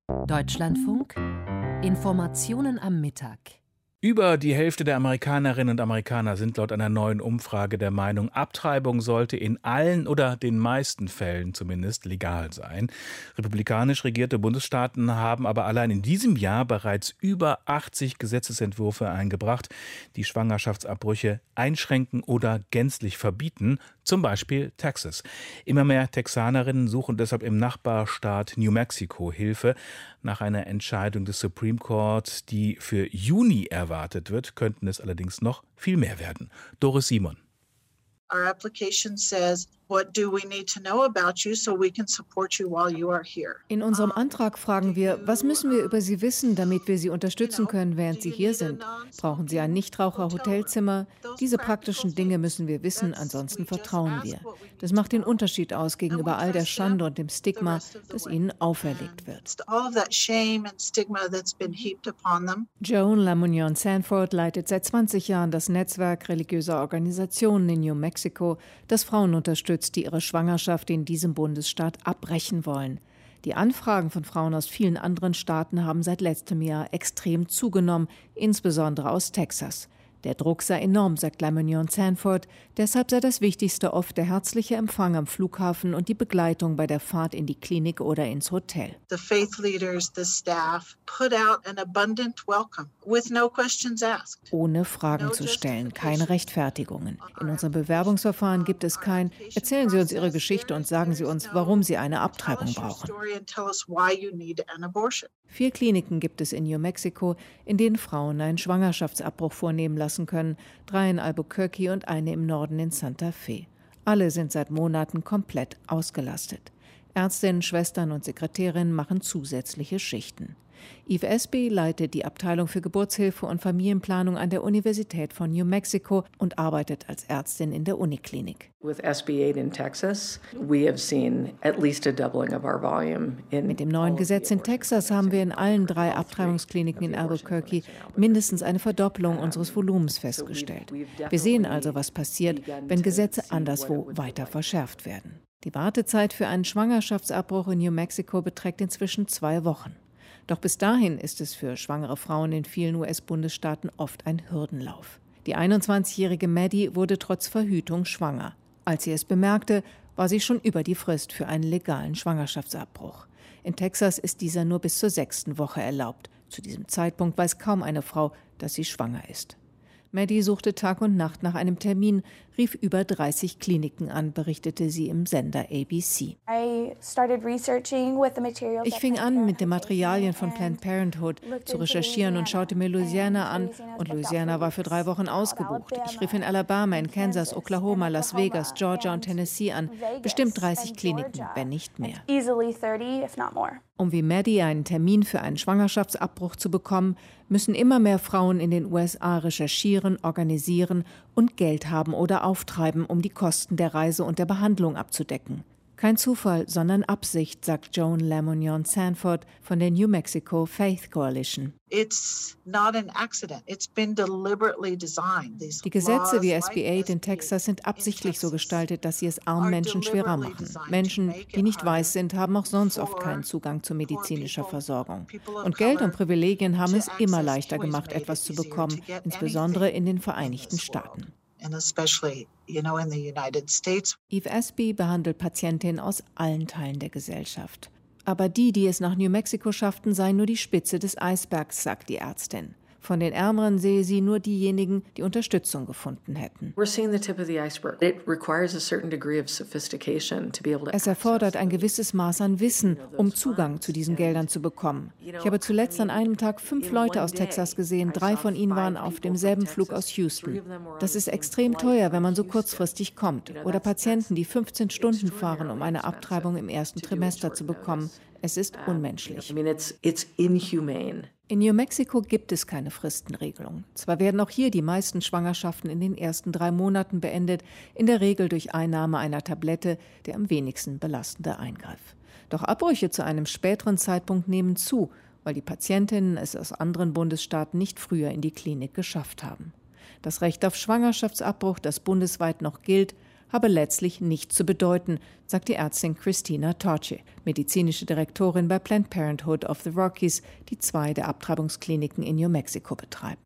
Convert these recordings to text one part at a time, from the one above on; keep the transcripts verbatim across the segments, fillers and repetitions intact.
Deutschlandfunk Informationen am Mittag. Über die Hälfte der Amerikanerinnen und Amerikaner sind laut einer neuen Umfrage der Meinung, Abtreibung sollte in allen oder den meisten Fällen zumindest legal sein. Republikanisch regierte Bundesstaaten haben aber allein in diesem Jahr bereits über achtzig Gesetzesentwürfe eingebracht, die Schwangerschaftsabbrüche einschränken oder gänzlich verbieten, zum Beispiel Texas. Immer mehr Texanerinnen suchen deshalb im Nachbarstaat New Mexico Hilfe. Nach einer Entscheidung des Supreme Court, die für Juni erwartet wird, könnten es allerdings noch viel mehr werden. Doris Simon. Our application says, what do we need to know about you so we can support you while you are here? In unserem Antrag fragen wir, was müssen wir über Sie wissen, damit wir Sie unterstützen können, während Sie hier sind? Brauchen Sie ein Nichtraucher-Hotelzimmer? Diese praktischen Dinge müssen wir wissen, ansonsten vertrauen wir. Das macht den Unterschied aus gegenüber all der Schande und dem Stigma, das Ihnen auferlegt wird. Joan Lamunion Sanford leitet seit zwanzig Jahren das Netzwerk religiöser Organisationen in New Mexico, das Frauen unterstützt, die ihre Schwangerschaft in diesem Bundesstaat abbrechen wollen. Die Anfragen von Frauen aus vielen anderen Staaten haben seit letztem Jahr extrem zugenommen, insbesondere aus Texas. Der Druck sei enorm, sagt Lamunion Sanford. Deshalb sei das Wichtigste oft der herzliche Empfang am Flughafen und die Begleitung bei der Fahrt in die Klinik oder ins Hotel. The faith leaders, the staff put out an abundant welcome with no questions asked. Ohne Fragen zu stellen, keine Rechtfertigungen. In unserem Bewerbungsverfahren gibt es kein „Erzählen Sie uns Ihre Geschichte und sagen Sie uns, warum Sie eine Abtreibung brauchen." Vier Kliniken gibt es in New Mexico, in denen Frauen einen Schwangerschaftsabbruch vornehmen lassen können, drei in Albuquerque und eine im Norden in Santa Fe. Alle sind seit Monaten komplett ausgelastet. Ärztinnen, Schwestern und Sekretärinnen machen zusätzliche Schichten. Eve Espy leitet die Abteilung für Geburtshilfe und Familienplanung an der Universität von New Mexico und arbeitet als Ärztin in der Uniklinik. With S B eight in Texas, we have seen at least a doubling of our volume. Mit dem neuen Gesetz in Texas haben wir in allen drei Abtreibungskliniken in Albuquerque mindestens eine Verdoppelung unseres Volumens festgestellt. Wir sehen also, was passiert, wenn Gesetze anderswo weiter verschärft werden. Die Wartezeit für einen Schwangerschaftsabbruch in New Mexico beträgt inzwischen zwei Wochen. Doch bis dahin ist es für schwangere Frauen in vielen U S-Bundesstaaten oft ein Hürdenlauf. Die einundzwanzigjährige Maddie wurde trotz Verhütung schwanger. Als sie es bemerkte, war sie schon über die Frist für einen legalen Schwangerschaftsabbruch. In Texas ist dieser nur bis zur sechsten Woche erlaubt. Zu diesem Zeitpunkt weiß kaum eine Frau, dass sie schwanger ist. Maddie suchte Tag und Nacht nach einem Termin, rief über dreißig Kliniken an, berichtete sie im Sender A B C. Ich fing an, mit den Materialien von Planned Parenthood zu recherchieren und schaute mir Louisiana an. Und Louisiana war für drei Wochen ausgebucht. Ich rief in Alabama, in Kansas, Oklahoma, Las Vegas, Georgia und Tennessee an. Bestimmt dreißig Kliniken, wenn nicht mehr. Um wie Maddie einen Termin für einen Schwangerschaftsabbruch zu bekommen, müssen immer mehr Frauen in den U S A recherchieren, organisieren und Geld haben oder auftreiben, um die Kosten der Reise und der Behandlung abzudecken. Kein Zufall, sondern Absicht, sagt Joan Lamunion Sanford von der New Mexico Faith Coalition. It's not an accident. It's been deliberately designed. Die Gesetze wie S B acht in Texas sind absichtlich so gestaltet, dass sie es armen Menschen schwerer machen. Menschen, die nicht weiß sind, haben auch sonst oft keinen Zugang zu medizinischer Versorgung. Und Geld und Privilegien haben es immer leichter gemacht, etwas zu bekommen, insbesondere in den Vereinigten Staaten. Eve Espy behandelt Patientinnen aus allen Teilen der Gesellschaft. Aber die, die es nach New Mexico schafften, seien nur die Spitze des Eisbergs, sagt die Ärztin. Von den Ärmeren sehe sie nur diejenigen, die Unterstützung gefunden hätten. Es erfordert ein gewisses Maß an Wissen, um Zugang zu diesen Geldern zu bekommen. Ich habe zuletzt an einem Tag fünf Leute aus Texas gesehen, drei von ihnen waren auf demselben Flug aus Houston. Das ist extrem teuer, wenn man so kurzfristig kommt. Oder Patienten, die fünfzehn Stunden fahren, um eine Abtreibung im ersten Trimester zu bekommen. Es ist unmenschlich. In New Mexico gibt es keine Fristenregelung. Zwar werden auch hier die meisten Schwangerschaften in den ersten drei Monaten beendet, in der Regel durch Einnahme einer Tablette, der am wenigsten belastende Eingriff. Doch Abbrüche zu einem späteren Zeitpunkt nehmen zu, weil die Patientinnen es aus anderen Bundesstaaten nicht früher in die Klinik geschafft haben. Das Recht auf Schwangerschaftsabbruch, das bundesweit noch gilt, habe letztlich nichts zu bedeuten, sagt die Ärztin Christina Torche, medizinische Direktorin bei Planned Parenthood of the Rockies, die zwei der Abtreibungskliniken in New Mexico betreibt.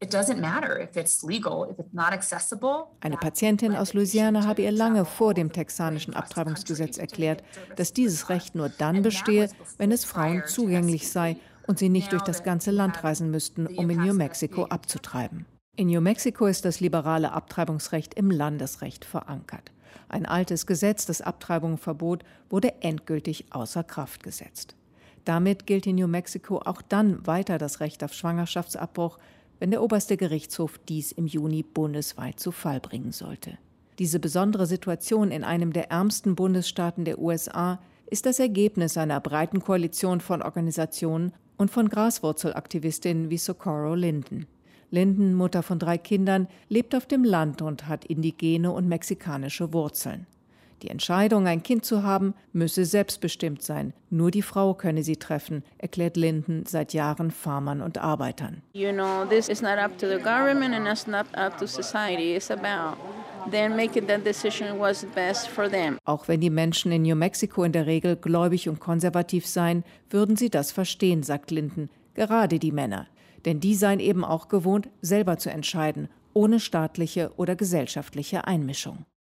Eine Patientin aus Louisiana habe ihr lange vor dem texanischen Abtreibungsgesetz erklärt, dass dieses Recht nur dann bestehe, wenn es Frauen zugänglich sei und sie nicht durch das ganze Land reisen müssten, um in New Mexico abzutreiben. In New Mexico ist das liberale Abtreibungsrecht im Landesrecht verankert. Ein altes Gesetz, das Abtreibungen verbot, wurde endgültig außer Kraft gesetzt. Damit gilt in New Mexico auch dann weiter das Recht auf Schwangerschaftsabbruch, wenn der oberste Gerichtshof dies im Juni bundesweit zu Fall bringen sollte. Diese besondere Situation in einem der ärmsten Bundesstaaten der U S A ist das Ergebnis einer breiten Koalition von Organisationen und von Graswurzelaktivistinnen wie Socorro Linden. Linden, Mutter von drei Kindern, lebt auf dem Land und hat indigene und mexikanische Wurzeln. Die Entscheidung, ein Kind zu haben, müsse selbstbestimmt sein. Nur die Frau könne sie treffen, erklärt Linden seit Jahren Farmern und Arbeitern. You know, this is not up to the government and it's not up to society. It's about them making that decision what's best for them. Auch wenn die Menschen in New Mexico in der Regel gläubig und konservativ seien, würden sie das verstehen, sagt Linden. Gerade die Männer. Denn die seien eben auch gewohnt, selber zu entscheiden, ohne staatliche oder gesellschaftliche Einmischung.